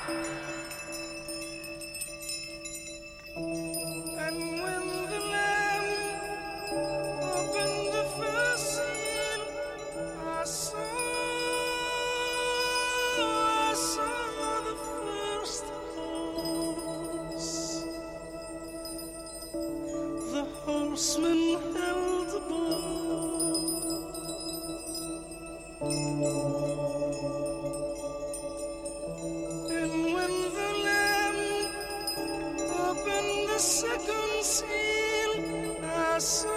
And when the Lamb opened the first seal, I saw the first horse. The horseman held the bow. And when the Lamb opened the second seal, I saw